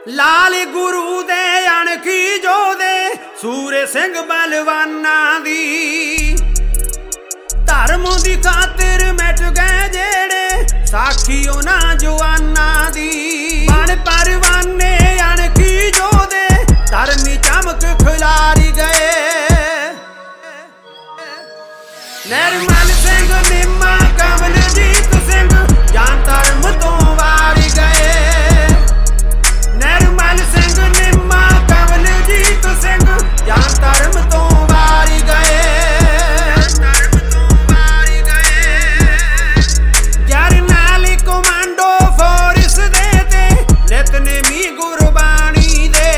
लाल गुरु दे अणखी जोधे सूरे सिंह बलवानां दी धर्म दी खातिर मिट गए जेड़े साखी उन्हां जवानां दी बण परवाने अणखी जोधे धर्मी चमक खिलारी गए निर्मल सिंह निम्मा कमलजीत सिंह जान धर्म तो वारी गए निर्मल सिंह निम्मा कमलजीत सिंह जान धर्म तो वारी गए जरनैल कमांडो फोर्स दे ते नितनेमी गुरबाणी दे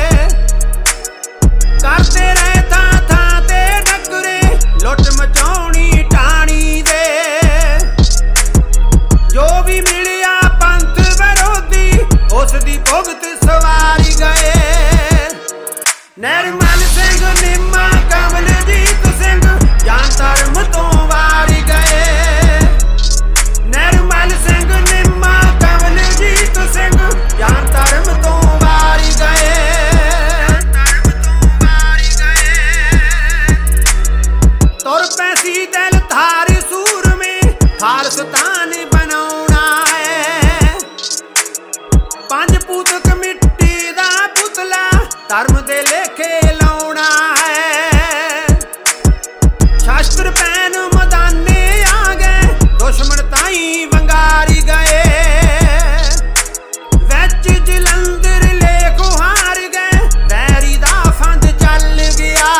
करते रहे थां ते डकरे लुट मचाउणी टाणी दे जो भी मिलिया पंथ विरोधी उसदी भुगत सवारी गए निर्मल सिंह निम्मा कमलजीत सिंह जान धर्म तो वारी गए निर्मल सिंह निम्मा कमलजीत सिंह जान धर्म तो वारी गए तुर पैसी दिल थार सूर में खालस्तान बनाउणा है पंज पूतक मिट्टी दा पुतला धर्म दे लेखे लाउणा है शास्त्र पैन मैदाने आ गए दुश्मन ताई वंगारी गए विच जलंधर लेखो हार गए बैरी दा फंद चल गया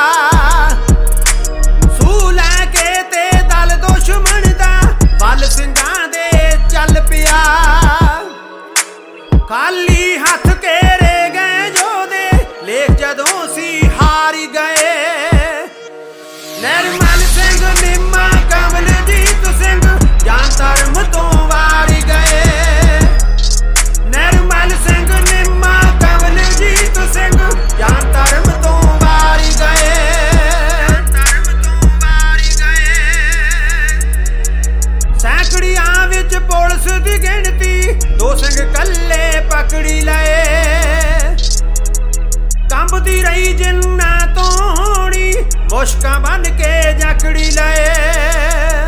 सूह लैके ते दल दुश्मन दा बल सिंघां दे चल पिया खाली हथ घेरे गए जोधे लेख जदों सी हारी गए निर्मल सिंह निम्मा कमलजीत सिंह जान धर्म तो वारी गए निर्मल सिंह निम्मा कमलजीत सिंह जान धर्म तो वारी गए सैकड़ियां विच पुलिस दी गिणती दो सिंह कल्ले पकड़ी लए कंबदी रही जिन्ना तो होनी मुश्कां बन के जकड़ी लए